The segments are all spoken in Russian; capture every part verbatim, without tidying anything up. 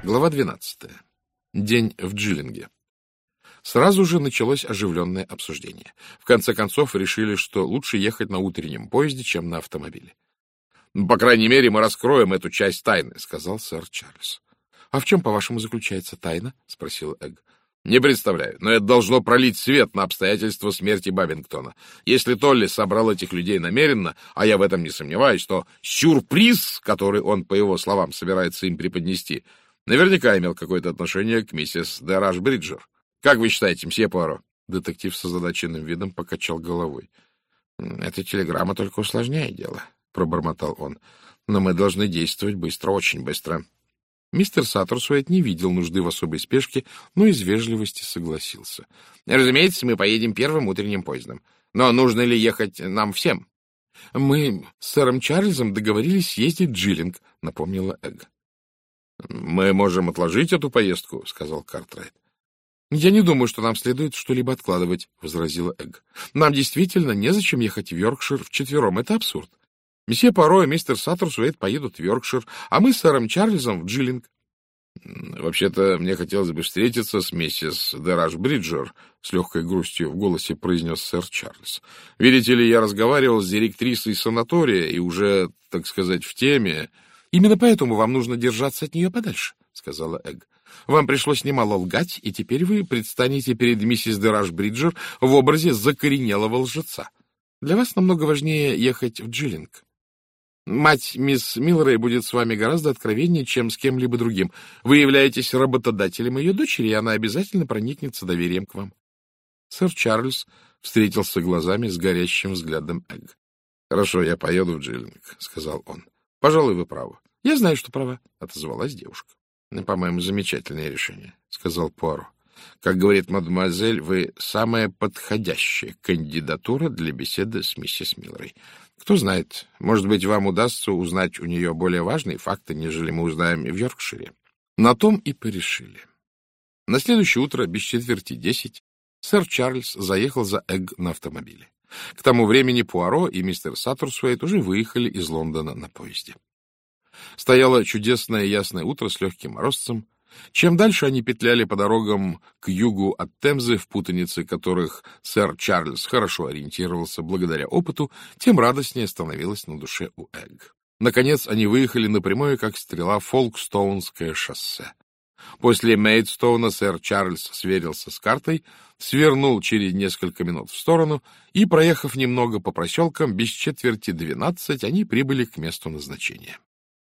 Глава двенадцатая. День в Джиллинге. Сразу же началось оживленное обсуждение. В конце концов, решили, что лучше ехать на утреннем поезде, чем на автомобиле. — По крайней мере, мы раскроем эту часть тайны, — сказал сэр Чарльз. — А в чем, по-вашему, заключается тайна? — спросил Эгг. — Не представляю, но это должно пролить свет на обстоятельства смерти Бабингтона. Если Толли собрал этих людей намеренно, а я в этом не сомневаюсь, то сюрприз, который он, по его словам, собирается им преподнести, наверняка имел какое-то отношение к миссис де Рашбриджер. Как вы считаете, мсье Пуаро? Детектив с озадаченным видом покачал головой. — Эта телеграмма только усложняет дело, — пробормотал он. — Но мы должны действовать быстро, очень быстро. Мистер Саттерсуэйт не видел нужды в особой спешке, но из вежливости согласился. — Разумеется, мы поедем первым утренним поездом. Но нужно ли ехать нам всем? — Мы с сэром Чарльзом договорились съездить в Джиллинг, — напомнила Эгг. — Мы можем отложить эту поездку, — сказал Картрайт. — Я не думаю, что нам следует что-либо откладывать, — возразила Эгг. — Нам действительно незачем ехать в Йоркшир вчетвером. Это абсурд. Месье Пуаро и мистер Саттерсуэйт поедут в Йоркшир, а мы с сэром Чарльзом в Джиллинг. — Вообще-то мне хотелось бы встретиться с миссис де Рашбриджер, — с легкой грустью в голосе произнес сэр Чарльз. — Видите ли, я разговаривал с директрисой санатория и уже, так сказать, в теме. — Именно поэтому вам нужно держаться от нее подальше, — сказала Эгг. Вам пришлось немало лгать, и теперь вы предстанете перед миссис де Рашбриджер в образе закоренелого лжеца. Для вас намного важнее ехать в Джиллинг. Мать мисс Милрей будет с вами гораздо откровеннее, чем с кем-либо другим. Вы являетесь работодателем ее дочери, и она обязательно проникнется доверием к вам. Сэр Чарльз встретился глазами с горящим взглядом Эгг. — Хорошо, я поеду в Джиллинг, — сказал он. — Пожалуй, вы правы. — Я знаю, что права, — отозвалась девушка. — По-моему, замечательное решение, — сказал Пуаро. — Как говорит мадемуазель, вы самая подходящая кандидатура для беседы с миссис Милрей. Кто знает, может быть, вам удастся узнать у нее более важные факты, нежели мы узнаем в Йоркшире. На том и порешили. На следующее утро, без четверти десять, сэр Чарльз заехал за Эгг на автомобиле. К тому времени Пуаро и мистер Саттерсуэйт уже выехали из Лондона на поезде. Стояло чудесное ясное утро с легким морозцем. Чем дальше они петляли по дорогам к югу от Темзы, в путанице которых сэр Чарльз хорошо ориентировался благодаря опыту, тем радостнее становилось на душе у Эгг. Наконец они выехали на прямое, как стрела, Фолкстоунское шоссе. После Мейдстоуна сэр Чарльз сверился с картой, свернул через несколько минут в сторону, и, проехав немного по проселкам, без четверти двенадцать, они прибыли к месту назначения.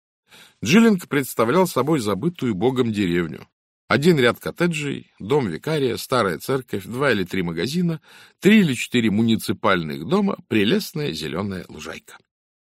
Джиллинг представлял собой забытую богом деревню. Один ряд коттеджей, дом викария, старая церковь, два или три магазина, три или четыре муниципальных дома, прелестная зеленая лужайка.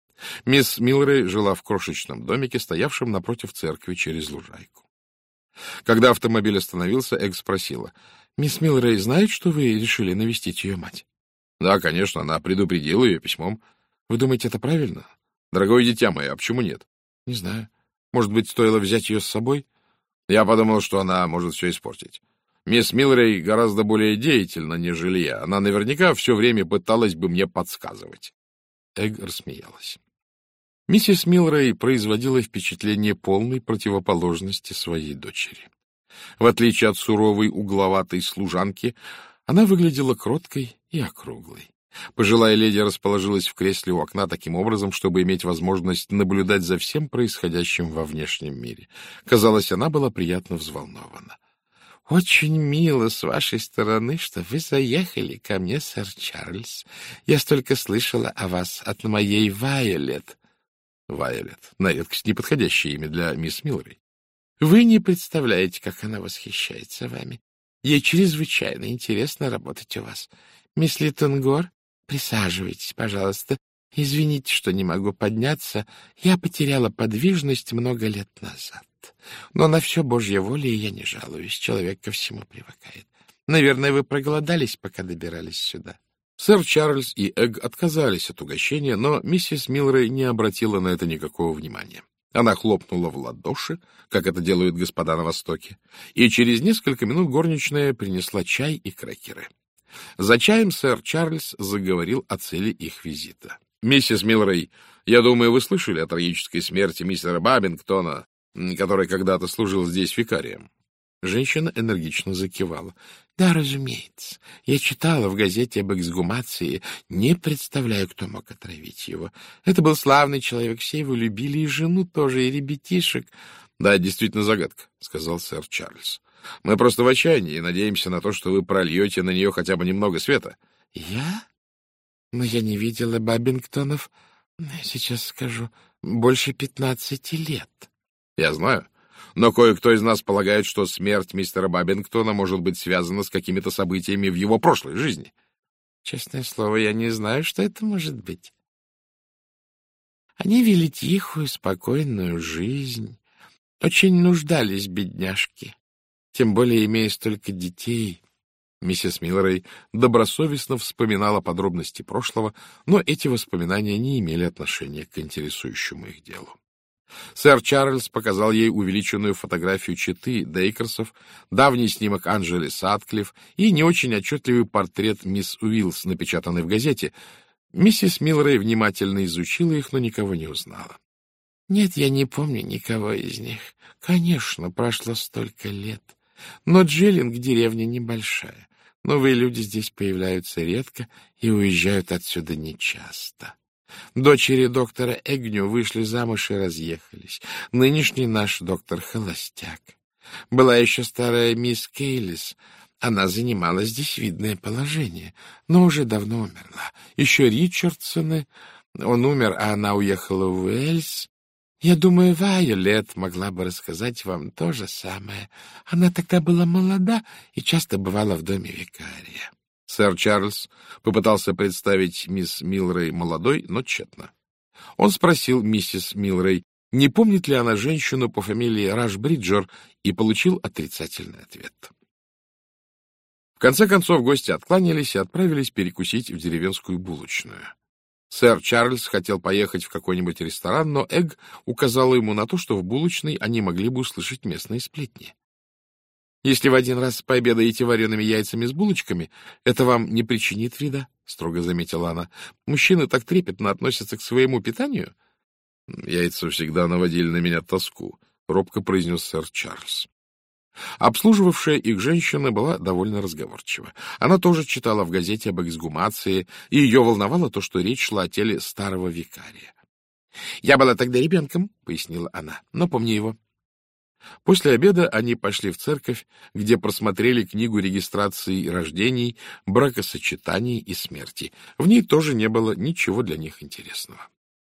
Мисс Милрей жила в крошечном домике, стоявшем напротив церкви через лужайку. Когда автомобиль остановился, Эгг спросила: — Мисс Милрей знает, что вы решили навестить ее мать? — Да, конечно, она предупредила ее письмом. — Вы думаете, это правильно? — Дорогое дитя мое, а почему нет? — Не знаю. Может быть, стоило взять ее с собой? Я подумал, что она может все испортить. Мисс Милрей гораздо более деятельна, нежели я. Она наверняка все время пыталась бы мне подсказывать. Эгг рассмеялась. Миссис Милрей производила впечатление полной противоположности своей дочери. В отличие от суровой угловатой служанки, она выглядела кроткой и округлой. Пожилая леди расположилась в кресле у окна таким образом, чтобы иметь возможность наблюдать за всем происходящим во внешнем мире. Казалось, она была приятно взволнована. — Очень мило с вашей стороны, что вы заехали ко мне, сэр Чарльз. Я столько слышала о вас от моей Вайолет. Вайолет — на редкость неподходящее имя для мисс Милрей. Вы не представляете, как она восхищается вами. Ей чрезвычайно интересно работать у вас. Мисс Литтонгор, присаживайтесь, пожалуйста. Извините, что не могу подняться. Я потеряла подвижность много лет назад. Но на все Божья воля, и я не жалуюсь. Человек ко всему привыкает. Наверное, вы проголодались, пока добирались сюда. Сэр Чарльз и Эгг отказались от угощения, но миссис Милрей не обратила на это никакого внимания. Она хлопнула в ладоши, как это делают господа на Востоке, и через несколько минут горничная принесла чай и крекеры. За чаем сэр Чарльз заговорил о цели их визита. — Миссис Милрей, я думаю, вы слышали о трагической смерти мистера Бабингтона. который когда-то служил здесь викарием? Женщина энергично закивала. — Да, разумеется. Я читала в газете об эксгумации. Не представляю, кто мог отравить его. Это был славный человек, все его любили, и жену тоже, и ребятишек. — Да, действительно загадка, — сказал сэр Чарльз. — Мы просто в отчаянии и надеемся на то, что вы прольете на нее хотя бы немного света. — Я? Но я не видела Бабингтонов, сейчас скажу, больше пятнадцати лет. — Я знаю. Но кое-кто из нас полагает, что смерть мистера Бабингтона может быть связана с какими-то событиями в его прошлой жизни. Честное слово, я не знаю, что это может быть. Они вели тихую, спокойную жизнь. Очень нуждались бедняжки. Тем более, имея столько детей. Миссис Миллрей добросовестно вспоминала подробности прошлого, но эти воспоминания не имели отношения к интересующему их делу. Сэр Чарльз показал ей увеличенную фотографию четы Дейкерсов, давний снимок Анжели Сатклифф и не очень отчетливый портрет мисс Уиллс, напечатанный в газете. Миссис Миллрей внимательно изучила их, но никого не узнала. — Нет, я не помню никого из них. Конечно, прошло столько лет. Но Джиллинг — деревня небольшая. Новые люди здесь появляются редко и уезжают отсюда нечасто. Дочери доктора Эгню вышли замуж и разъехались. Нынешний наш доктор — холостяк. Была еще старая мисс Кейлис. Она занимала здесь видное положение, но уже давно умерла. Еще Ричардсоны. Он умер, а она уехала в Уэльс. Я думаю, Вайолет могла бы рассказать вам то же самое. Она тогда была молода и часто бывала в доме викария. Сэр Чарльз попытался представить мисс Миллрей молодой, но тщетно. Он спросил миссис Миллрей, не помнит ли она женщину по фамилии Рашбриджер, и получил отрицательный ответ. В конце концов гости откланялись и отправились перекусить в деревенскую булочную. Сэр Чарльз хотел поехать в какой-нибудь ресторан, но Эгг указала ему на то, что в булочной они могли бы услышать местные сплетни. «Если вы один раз пообедаете вареными яйцами с булочками, это вам не причинит вреда», — строго заметила она. «Мужчины так трепетно относятся к своему питанию». «Яйца всегда наводили на меня тоску», — робко произнес сэр Чарльз. Обслуживавшая их женщина была довольно разговорчива. Она тоже читала в газете об эксгумации, и ее волновало то, что речь шла о теле старого викария. «Я была тогда ребенком», — пояснила она, — «но помню его». После обеда они пошли в церковь, где просмотрели книгу регистрации рождений, бракосочетаний и смерти. В ней тоже не было ничего для них интересного.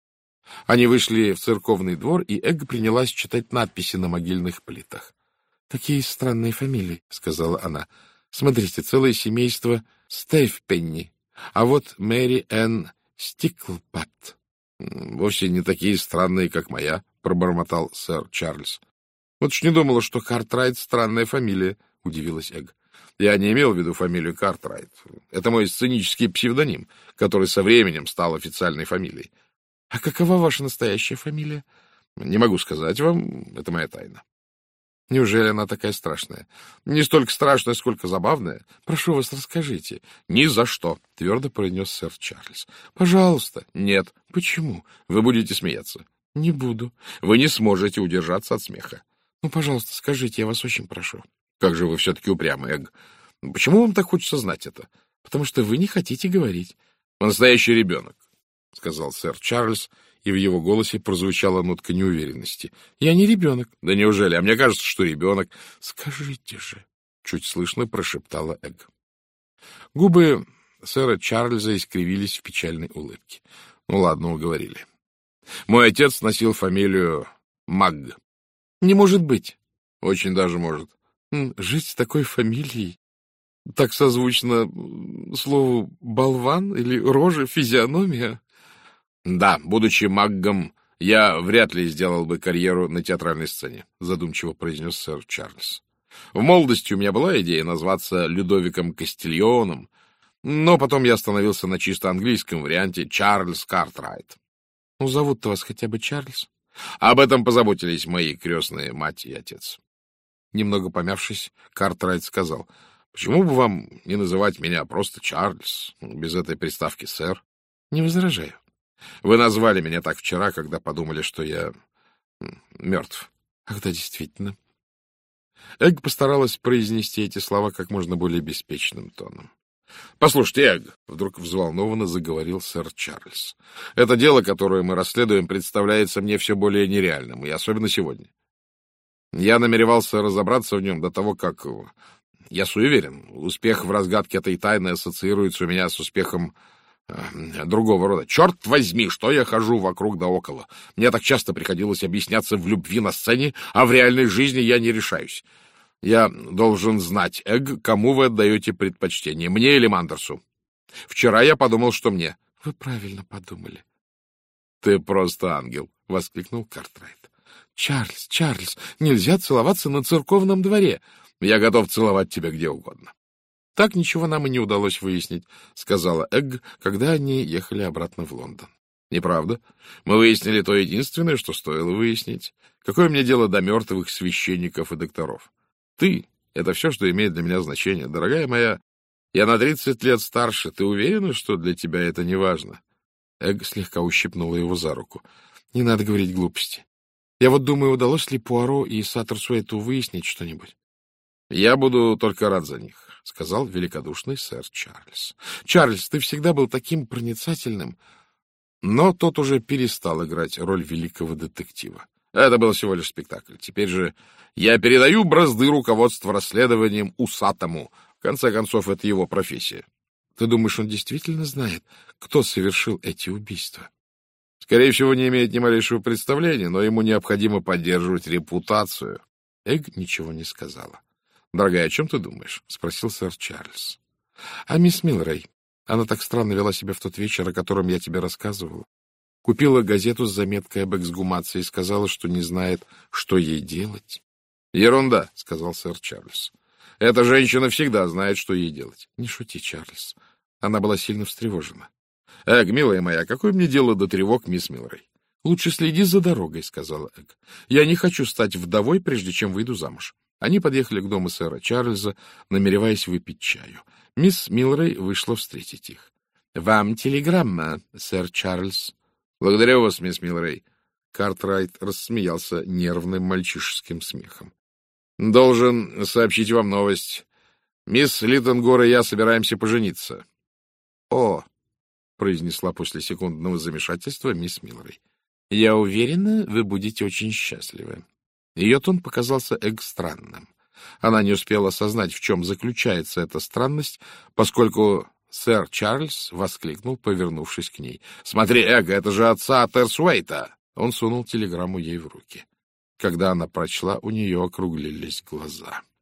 Они вышли в церковный двор, и Эгг принялась читать надписи на могильных плитах. — Такие странные фамилии, — сказала она. — Смотрите, целое семейство Стейфпенни, а вот Мэри Энн Стиклпат. — Вовсе не такие странные, как моя, — пробормотал сэр Чарльз. — Вот ж не думала, что Картрайт — странная фамилия, — удивилась Эгг. — Я не имел в виду фамилию Картрайт. Это мой сценический псевдоним, который со временем стал официальной фамилией. — А какова ваша настоящая фамилия? — Не могу сказать вам, это моя тайна. — Неужели она такая страшная? — Не столько страшная, сколько забавная. — Прошу вас, расскажите. — Ни за что, — твердо произнес сэр Чарльз. — Пожалуйста. — Нет. — Почему? — Вы будете смеяться. — Не буду. — Вы не сможете удержаться от смеха. — Ну, пожалуйста, скажите, я вас очень прошу. — Как же вы все-таки упрямый, Эгг. Почему вам так хочется знать это? — Потому что вы не хотите говорить. — Настоящий ребенок, — сказал сэр Чарльз, и в его голосе прозвучала нотка неуверенности. — Я не ребенок. — Да неужели? А мне кажется, что ребенок. — Скажите же, — чуть слышно прошептала Эгг. Губы сэра Чарльза искривились в печальной улыбке. — Ну ладно, уговорили. Мой отец носил фамилию Магг. — Не может быть. — Очень даже может. — Жить с такой фамилией так созвучно слову «болван» или «рожа», «физиономия». — Да, будучи Маггом, я вряд ли сделал бы карьеру на театральной сцене, — задумчиво произнес сэр Чарльз. В молодости у меня была идея назваться Людовиком Кастильоном, но потом я остановился на чисто английском варианте Чарльз Картрайт. — Ну, зовут-то вас хотя бы Чарльз? Об этом позаботились мои крестные мать и отец. Немного помявшись, Картрайт сказал: — Почему бы вам не называть меня просто Чарльз, без этой приставки «сэр»? — Не возражаю. Вы назвали меня так вчера, когда подумали, что я мертв. Ах да, действительно. Эгг постаралась произнести эти слова как можно более беспечным тоном. — Послушайте, Эгг, — вдруг взволнованно заговорил сэр Чарльз, — это дело, которое мы расследуем, представляется мне все более нереальным, и особенно сегодня. Я намеревался разобраться в нем до того, как... Я суеверен, успех в разгадке этой тайны ассоциируется у меня с успехом э, другого рода. Черт возьми, что я хожу вокруг да около. Мне так часто приходилось объясняться в любви на сцене, а в реальной жизни я не решаюсь. Я должен знать, Эгг, кому вы отдаете предпочтение, мне или Мандерсу? Вчера я подумал, что мне. — Вы правильно подумали. — Ты просто ангел, — воскликнул Картрайт. — Чарльз, Чарльз, нельзя целоваться на церковном дворе. — Я готов целовать тебя где угодно. — Так ничего нам и не удалось выяснить, — сказала Эгг, когда они ехали обратно в Лондон. — Неправда. Мы выяснили то единственное, что стоило выяснить. Какое мне дело до мертвых священников и докторов? Ты — это все, что имеет для меня значение. Дорогая моя, я на тридцать лет старше. Ты уверена, что для тебя это не важно? Эгг слегка ущипнула его за руку. — Не надо говорить глупости. Я вот думаю, удалось ли Пуаро и Саттерсуэту выяснить что-нибудь? — Я буду только рад за них, — сказал великодушный сэр Чарльз. — Чарльз, ты всегда был таким проницательным. Но тот уже перестал играть роль великого детектива. Это был всего лишь спектакль. Теперь же я передаю бразды руководства расследованием усатому. В конце концов, это его профессия. Ты думаешь, он действительно знает, кто совершил эти убийства? Скорее всего, не имеет ни малейшего представления, но ему необходимо поддерживать репутацию. Эгг ничего не сказала. — Дорогая, о чем ты думаешь? — спросил сэр Чарльз. — А мисс Милрей, она так странно вела себя в тот вечер, о котором я тебе рассказывала. Купила газету с заметкой об эксгумации и сказала, что не знает, что ей делать. — Ерунда, — сказал сэр Чарльз. — Эта женщина всегда знает, что ей делать. — Не шути, Чарльз. Она была сильно встревожена. — Эгг, милая моя, какое мне дело до тревог мисс Милрей? — Лучше следи за дорогой, — сказала Эгг. — Я не хочу стать вдовой, прежде чем выйду замуж. Они подъехали к дому сэра Чарльза, намереваясь выпить чаю. Мисс Милрей вышла встретить их. — Вам телеграмма, сэр Чарльз. — Благодарю вас, мисс Милрей. Картрайт рассмеялся нервным мальчишеским смехом. — Должен сообщить вам новость. Мисс Литтенгор и я собираемся пожениться. — О! — произнесла после секундного замешательства мисс Милрей. — Я уверена, вы будете очень счастливы. Ее тон показался Эгг странным. Она не успела осознать, в чем заключается эта странность, поскольку сэр Чарльз воскликнул, повернувшись к ней. — Смотри, Эгг, это же от Саттерсуэйта! Он сунул телеграмму ей в руки. Когда она прочла, у нее округлились глаза.